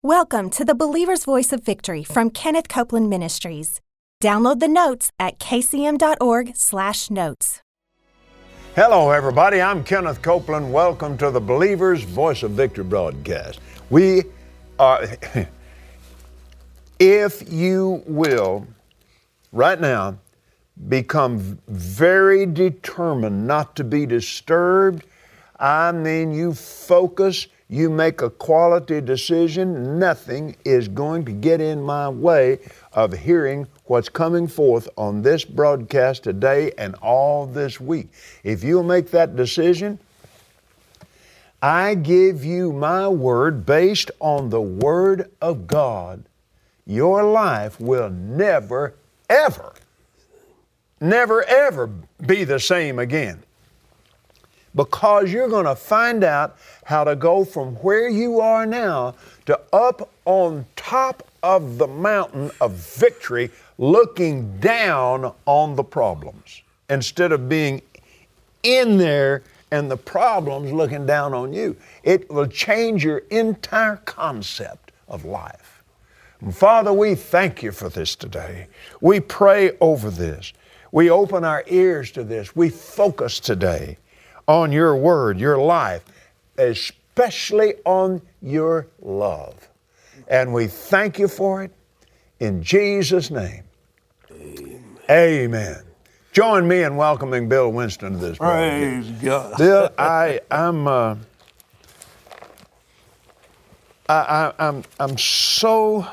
Welcome to the Believer's Voice of Victory from Kenneth Copeland Ministries. Download the notes at kcm.org/notes. Hello, everybody. I'm Kenneth Copeland. Welcome to the Believer's Voice of Victory broadcast. We are, if you will, right now, become very determined not to be disturbed. I mean, you focus, you make a quality decision. Nothing is going to get in my way of hearing what's coming forth on this broadcast today and all this week. If you'll make that decision, I give you my word based on the Word of God. Your life will never, ever be the same again. Because you're going to find out how to go from where you are now to up on top of the mountain of victory, looking down on the problems, instead of being in there and the problems looking down on you. It will change your entire concept of life. And Father, we thank you for this today. We pray over this. We open our ears to this. We focus today on your word, your life, especially on your love. And we thank you for it in Jesus' name. Amen. Amen. Join me in welcoming Bill Winston to this program. Praise God. Bill, I'm so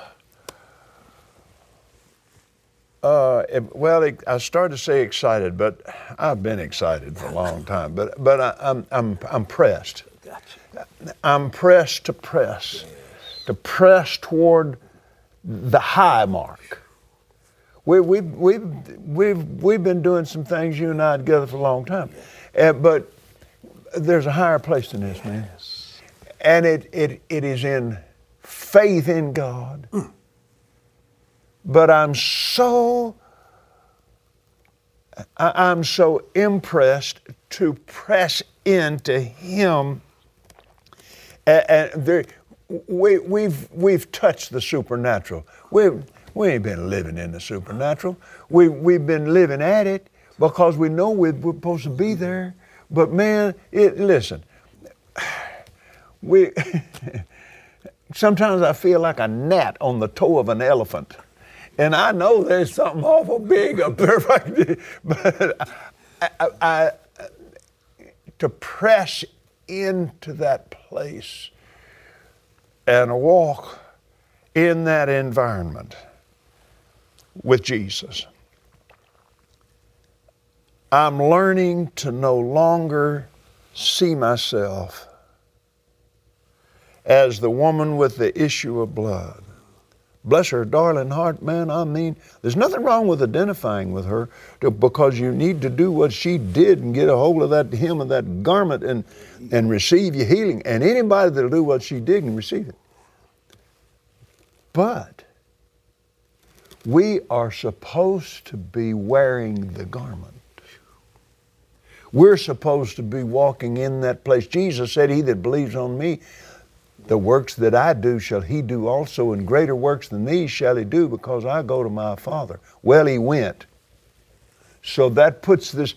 I started to say excited, but I've been excited for a long time. But I'm pressed. Gotcha. I'm pressed to press toward the high mark. We've been doing some things, you and I, together for a long time, but there's a higher place than this, man. Yes. And it is in faith in God. But I'm so impressed to press into Him. And we've touched the supernatural. We ain't been living in the supernatural. We've been living at it because we know we're supposed to be there. But man, listen, sometimes I feel like a gnat on the toe of an elephant. And I know there's something awful big up there, but to press into that place and walk in that environment with Jesus. I'm learning to no longer see myself as the woman with the issue of blood. Bless her darling heart, man. I mean, there's nothing wrong with identifying with her because you need to do what she did and get a hold of that hem of that garment and receive your healing. And anybody that'll do what she did can receive it. But we are supposed to be wearing the garment. We're supposed to be walking in that place. Jesus said, "He that believes on me, the works that I do shall he do also, and greater works than these shall he do, because I go to my Father." Well, he went. So that puts this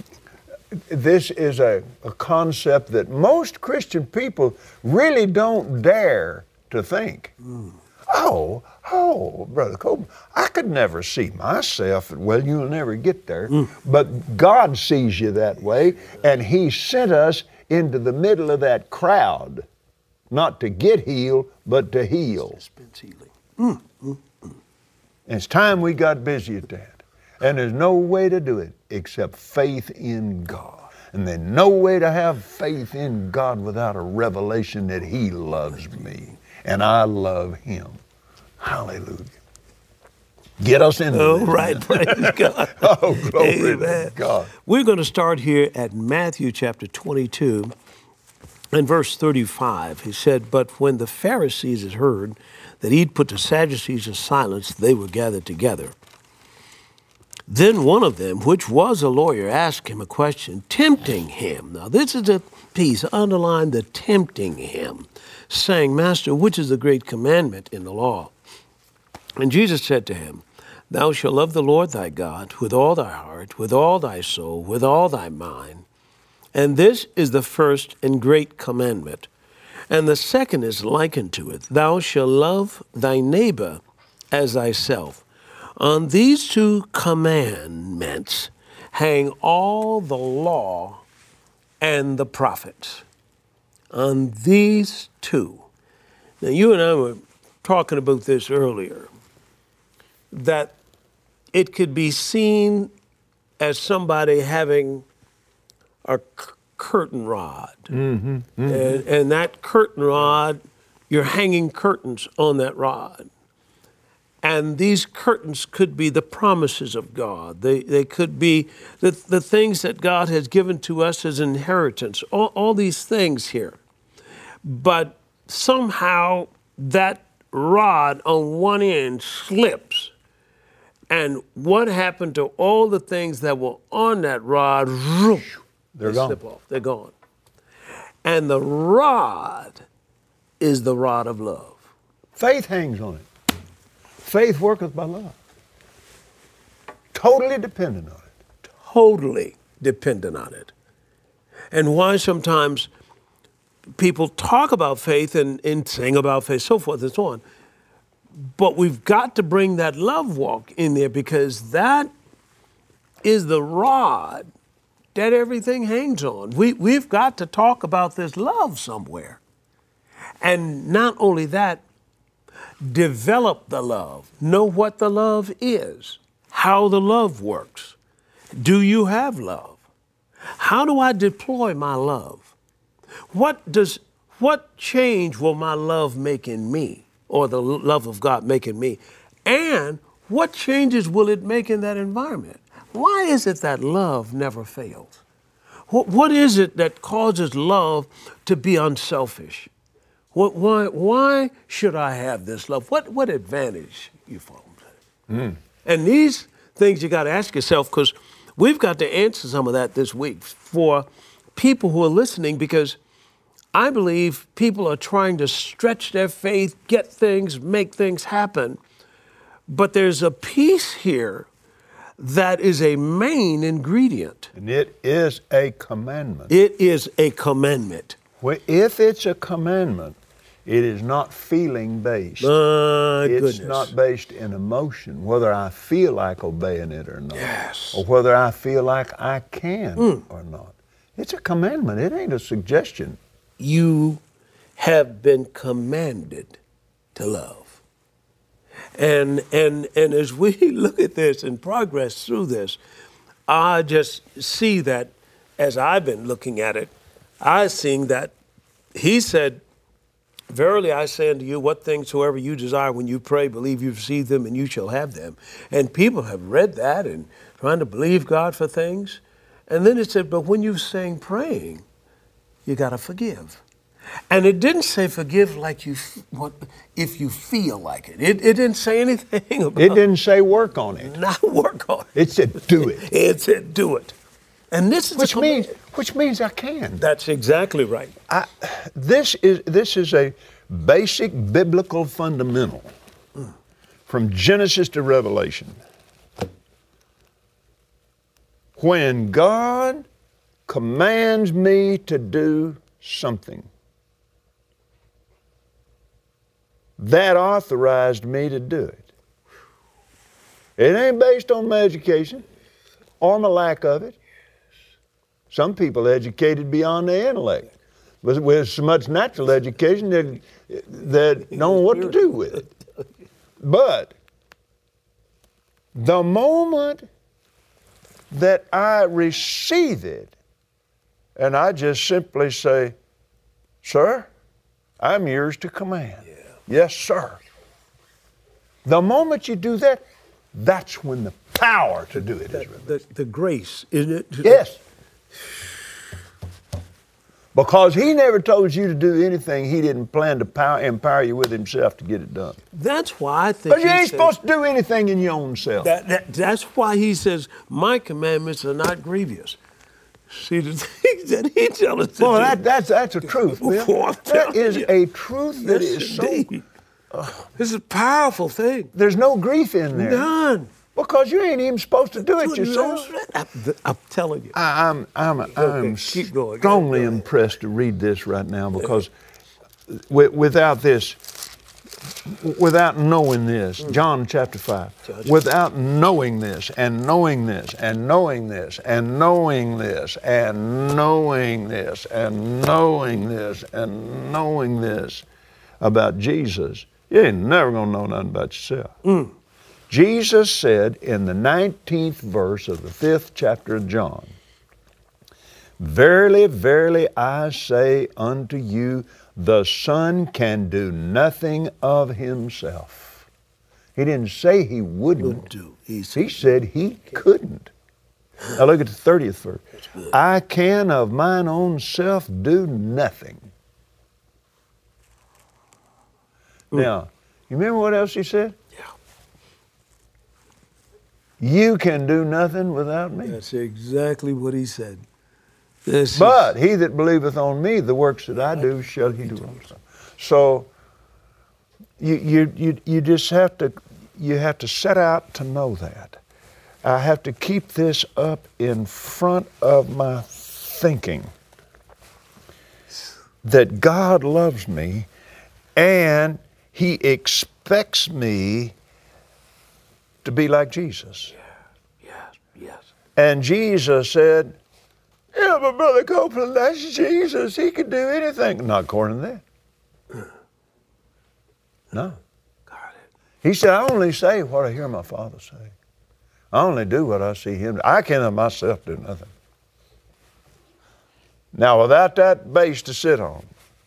is a concept that most Christian people really don't dare to think. Oh, Brother Copeland, I could never see myself. Well, you'll never get there. But God sees you that way, and He sent us into the middle of that crowd. Not to get healed, but to heal. Dispense healing. And it's time we got busy at that. And there's no way to do it except faith in God. And there's no way to have faith in God without a revelation that He loves me and I love Him. Hallelujah. Get us into Oh, this, right. man. Praise God. Oh, glory Amen. to God. We're going to start here at Matthew chapter 22 and verse 35. He said, "But when the Pharisees had heard that He'd put the Sadducees in silence, they were gathered together. Then one of them, which was a lawyer, asked him a question, tempting him. Now, this is a piece, underline the tempting him, saying, Master, which is the great commandment in the law? And Jesus said to him, Thou shalt love the Lord thy God with all thy heart, with all thy soul, with all thy mind. And this is the first and great commandment. And the second is likened to it. Thou shalt love thy neighbor as thyself. On these two commandments hang all the law and the prophets. On these two. Now, you and I were talking about this earlier, that it could be seen as somebody having a curtain rod. Mm-hmm, mm-hmm. And that curtain rod, you're hanging curtains on that rod. And these curtains could be the promises of God. They could be the things that God has given to us as inheritance, all these things here. But somehow that rod on one end slips. And what happened to all the things that were on that rod? They gone. Slip off. They're gone. And the rod is the rod of love. Faith hangs on it. Faith worketh by love. Totally dependent on it. Totally dependent on it. And why sometimes people talk about faith and sing about faith, so forth and so on. But we've got to bring that love walk in there, because that is the rod that everything hangs on. We've got to talk about this love somewhere. And not only that, develop the love. Know what the love is, how the love works. Do you have love? How do I deploy my love? What change will my love make in me, or the love of God make in me? And what changes will it make in that environment? Why is it that love never fails? What is it that causes love to be unselfish? Why should I have this love? What advantage you find? And these things you got to ask yourself, because we've got to answer some of that this week for people who are listening, because I believe people are trying to stretch their faith, get things, make things happen. But there's a piece here that is a main ingredient. And it is a commandment. It is a commandment. If it's a commandment, it is not feeling based. It's not based in emotion, whether I feel like obeying it or not. Yes. Or whether I feel like I can or not. It's a commandment. It ain't a suggestion. You have been commanded to love. And as we look at this and progress through this, I just see that as I've been looking at it, I seeing that he said, verily I say unto you, what things soever you desire when you pray, believe you receive them and you shall have them. And people have read that and trying to believe God for things. And then it said, but when you sing praying, you got to forgive. And it didn't say forgive like if you feel like it. It didn't say anything about it. It didn't say work on it. Not work on it. It said do it. It said do it. And this is which means I can. That's exactly right. This is a basic biblical fundamental from Genesis to Revelation. When God commands me to do something, that authorized me to do it. It ain't based on my education or my lack of it. Some people educated beyond their intellect, with so much natural education that don't know what to do with it. But the moment that I receive it, and I just simply say, sir, I'm yours to command. Yeah. Yes, sir. The moment you do that, that's when the power to do it is released. The grace, isn't it? Yes. Because he never told you to do anything he didn't plan to empower you with himself to get it done. That's why I think But you ain't supposed to do anything in your own self. That's why he says, my commandments are not grievous. See the things that he tells us to Boy, do. that's a truth, Bill. Boy, That is a truth that Yes, is indeed. This is a powerful thing. There's no grief in there. None. Because you ain't even supposed to do it yourself. I'm telling you. I'm keep going. strongly Go ahead. impressed to read this right now because without this, without knowing this, John chapter 5, without knowing this and knowing this and knowing this and knowing this and knowing this and knowing this and knowing this about Jesus, you ain't never going to know nothing about yourself. Jesus said in the 19th verse of the 5th chapter of John, "Verily, verily, I say unto you, the Son can do nothing of himself." He didn't say he wouldn't. do. He said he couldn't. Now look at the 30th verse. "I can of mine own self do nothing." Now, you remember what else he said? You can do nothing without me. That's exactly what he said. But he that believeth on me, the works that I do shall he do also. So you just have to set out to know that. I have to keep this up in front of my thinking. That God loves me and he expects me to be like Jesus. Yes. And Jesus said, "Yeah, but Brother Copeland, that's Jesus. He can do anything." Not according to that. No. He said, "I only say what I hear my Father say. I only do what I see him do. I can of myself do nothing." Now, without that base to sit on,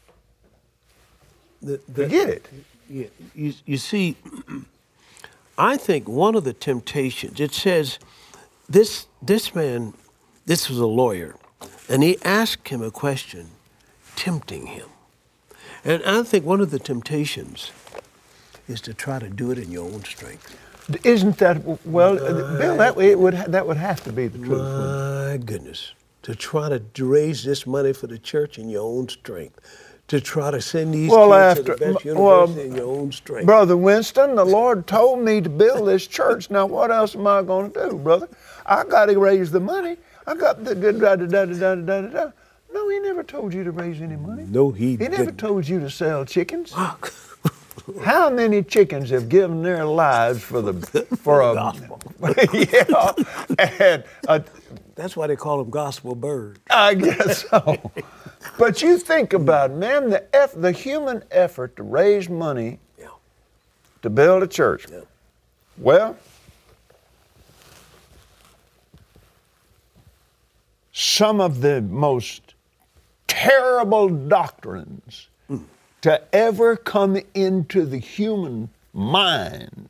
forget it. You see, I think one of the temptations, it says, this man, this was a lawyer, and he asked him a question, tempting him. And I think one of the temptations is to try to do it in your own strength. Isn't that, well, Bill, that would have to be the truth. My goodness. To try to raise this money for the church in your own strength. To try to send these kids to the best university in your own strength. Brother Winston, the Lord told me to build this church. Now what else am I going to do, brother? I got to raise the money. I got the da-da-da-da-da-da-da-da. No, he never told you to raise any money. No, he never didn't. told you to sell chickens. How many chickens have given their lives for a gospel? Yeah, and That's why they call them gospel birds. I guess so. But you think about it, man, the human effort to raise money to build a church. Yeah. Well, some of the most terrible doctrines to ever come into the human mind,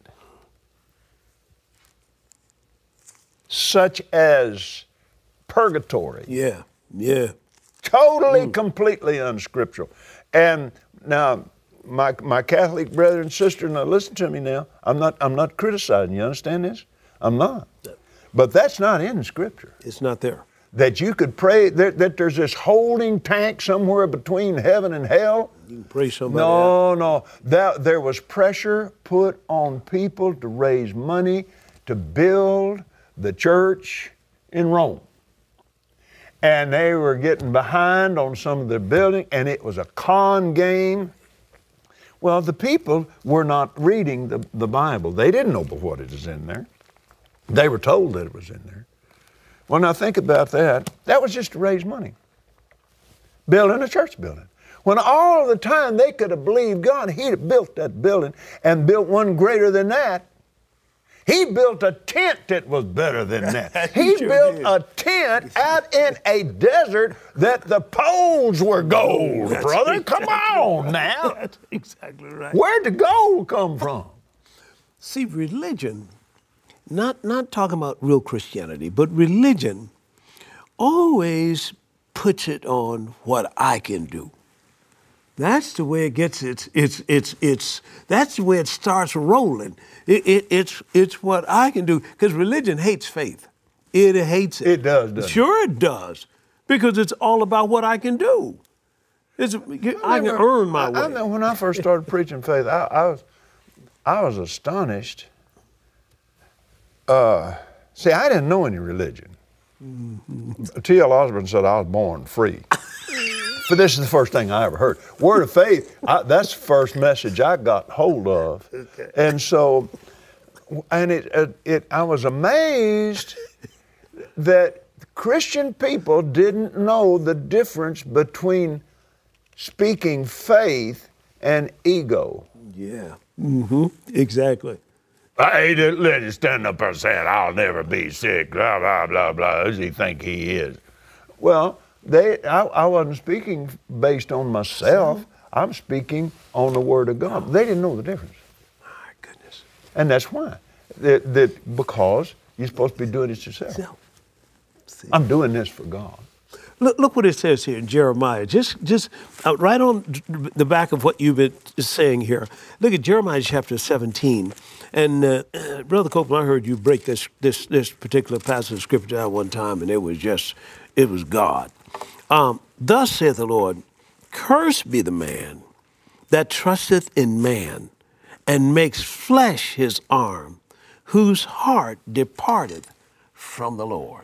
such as purgatory. Yeah. Totally, completely unscriptural. And now, my Catholic brother and sister, now listen to me now. I'm not criticizing. You understand this? I'm not. But that's not in Scripture. It's not there. That you could pray, that there's this holding tank somewhere between heaven and hell. You can pray somebody out. No. There was pressure put on people to raise money to build the church in Rome. And they were getting behind on some of their building, and it was a con game. Well, the people were not reading the Bible. They didn't know what it is in there. They were told that it was in there. Well, now think about that. That was just to raise money. Building a church building. When all the time they could have believed God, he'd have built that building and built one greater than that. He built a tent that was better than that. He built a tent out in a desert that the poles were gold, brother. Come on now. That's exactly right. Where'd the gold come from? See, religion, not talking about real Christianity, but religion always puts it on what I can do. That's the way it gets that's the way it starts rolling. It's what I can do, because religion hates faith. It hates it. It does, doesn't it? Sure it does, because it's all about what I can do. I can earn my way. I know when I first started preaching faith, I was astonished. See, I didn't know any religion. Mm-hmm. T.L. Osborne said I was born free. But this is the first thing I ever heard. Word of faith, that's the first message I got hold of. Okay. And so, I was amazed that Christian people didn't know the difference between speaking faith and ego. Yeah, exactly. Hey, let him stand up and say, I'll never be sick, blah, blah, blah, blah. Who does he think he is? Well, I wasn't speaking based on myself. I'm speaking on the Word of God. They didn't know the difference. My goodness. And that's why. Because you're supposed to be doing it yourself. I'm doing this for God. Look what it says here in Jeremiah. Just right on the back of what you've been saying here. Look at Jeremiah chapter 17. And Brother Copeland, I heard you break this particular passage of scripture out one time, and it was God. Thus saith the Lord, cursed be the man that trusteth in man, and makes flesh his arm, whose heart departeth from the Lord.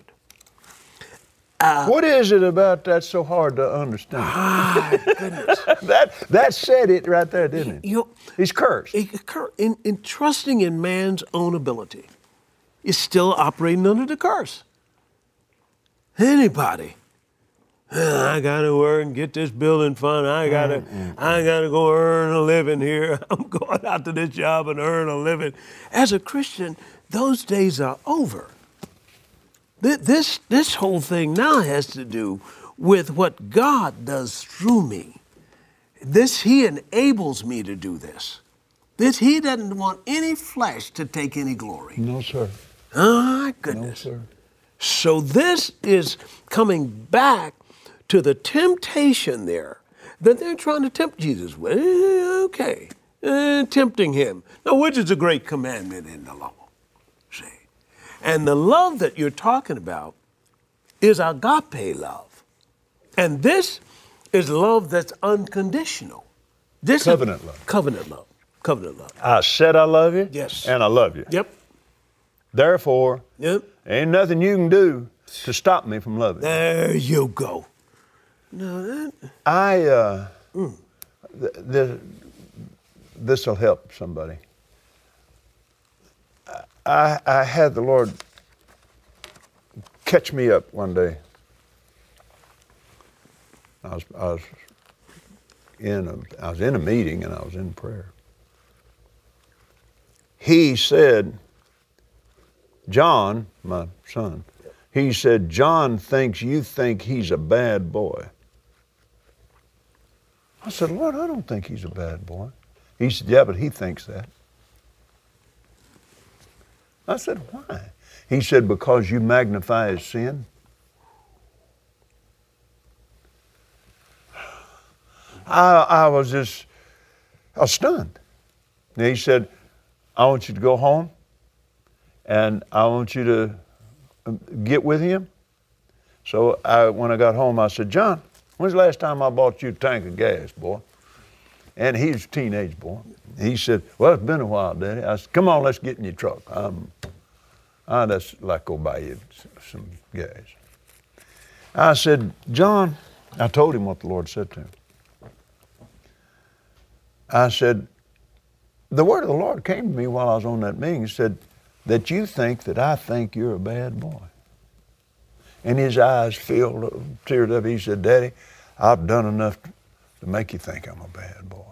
What is it about that so hard to understand? Goodness. that said it right there, didn't it? He's cursed. In trusting in man's own ability, is still operating under the curse. Anybody. I gotta work and get this building fund. I gotta go earn a living here. I'm going out to this job and earn a living. As a Christian, those days are over. This whole thing now has to do with what God does through me. He enables me to do this. He doesn't want any flesh to take any glory. No, sir. Oh, goodness. No, sir. So this is coming back to the temptation there that they're trying to tempt Jesus with. Okay, tempting him. Now, which is a great commandment in the law? See? And the love that you're talking about is agape love. And this is love that's unconditional. Covenant love. Covenant love. Covenant love. I said I love you. Yes. And I love you. Yep. Therefore, Yep. ain't nothing you can do to stop me from loving you. There you go. No, this will help somebody. I had the Lord catch me up one day. I was in a meeting and I was in prayer. He said, John, my son, he said, John thinks you think he's a bad boy. I said, Lord, I don't think he's a bad boy. He said, yeah, but he thinks that. I said, why? He said, because you magnify his sin. I was stunned. And he said, I want you to go home and I want you to get with him. So when I got home, I said, John, when's the last time I bought you a tank of gas, boy? And he's a teenage boy. He said, well, it's been a while, Daddy. I said, come on, let's get in your truck. I'd just like go buy you some gas. I said, John, I told him what the Lord said to him. I said, the word of the Lord came to me while I was on that meeting. He said, that you think that I think you're a bad boy. And his eyes filled, teared up. He said, Daddy, I've done enough to make you think I'm a bad boy.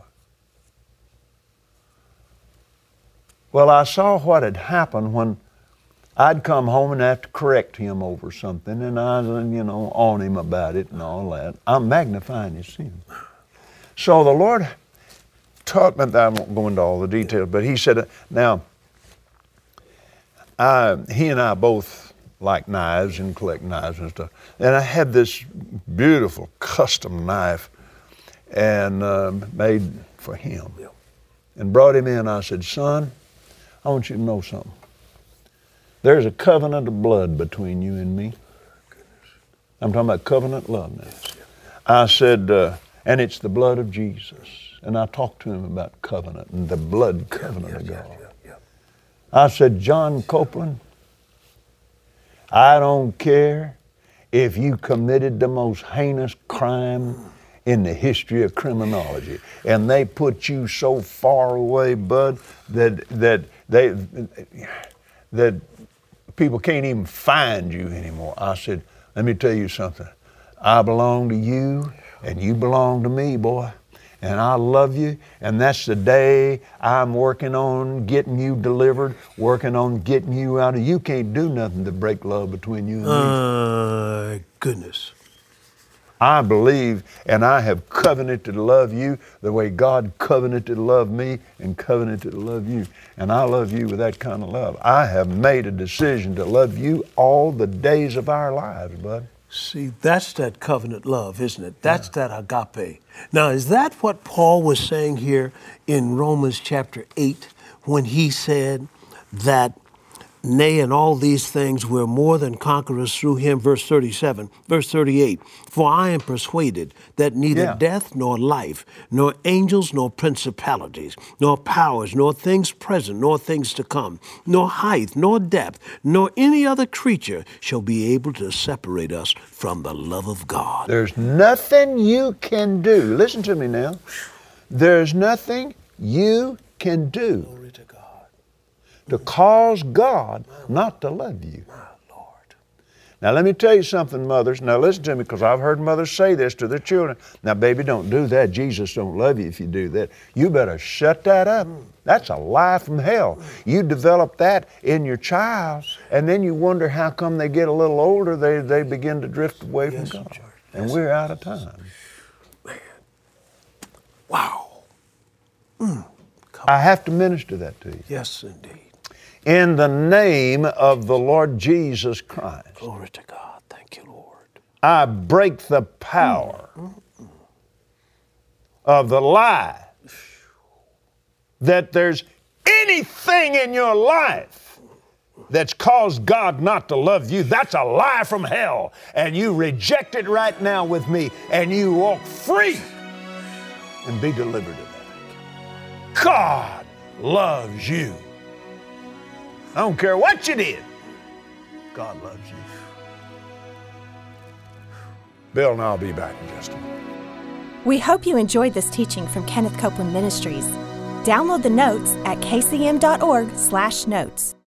Well, I saw what had happened when I'd come home and have to correct him over something, and I was, on him about it and all that. I'm magnifying his sin. So the Lord taught me, I won't go into all the details, but he said, now, he and I both like knives and collect knives and stuff. And I had this beautiful custom knife and made for him. Yeah. And brought him in. I said, son, I want you to know something. There's a covenant of blood between you and me. I'm talking about covenant love now. Yes, yeah. I said, and it's the blood of Jesus. And I talked to him about covenant and the blood covenant of God. Yeah. I said, John Copeland, I don't care if you committed the most heinous crime in the history of criminology, and they put you so far away, bud, that people can't even find you anymore. I said, let me tell you something. I belong to you, and you belong to me, boy. And I love you, and that's the day I'm working on getting you delivered, working on getting you out of. You can't do nothing to break love between you and me. Goodness. I believe, and I have covenanted to love you the way God covenanted to love me and covenanted to love you. And I love you with that kind of love. I have made a decision to love you all the days of our lives, bud. See, that's that covenant love, isn't it? That's that agape. Now, is that what Paul was saying here in Romans chapter 8 when he said that, nay, in all these things we're more than conquerors through him, verse 37, verse 38, for I am persuaded that neither death nor life, nor angels nor principalities, nor powers, nor things present, nor things to come, nor height, nor depth, nor any other creature shall be able to separate us from the love of God. There's nothing you can do. Listen to me now. There's nothing you can do Glory to God. to cause God not to love you. My Lord. Now let me tell you something, mothers. Now listen to me, because I've heard mothers say this to their children. Now baby, don't do that. Jesus don't love you if you do that. You better shut that up. That's a lie from hell. You develop that in your child, and then you wonder how come they get a little older, they begin to drift away from God. George. And we're out of time. Wow. I have to minister that to you. Yes, indeed. In the name of the Lord Jesus Christ, Glory to God. Thank you, Lord. I break the power of the lie that there's anything in your life that's caused God not to love you. That's a lie from hell. And you reject it right now with me, and you walk free and be delivered of that. God loves you. I don't care what you did. God loves you. Bill and I'll be back in just a minute. We hope you enjoyed this teaching from Kenneth Copeland Ministries. Download the notes at kcm.org/notes.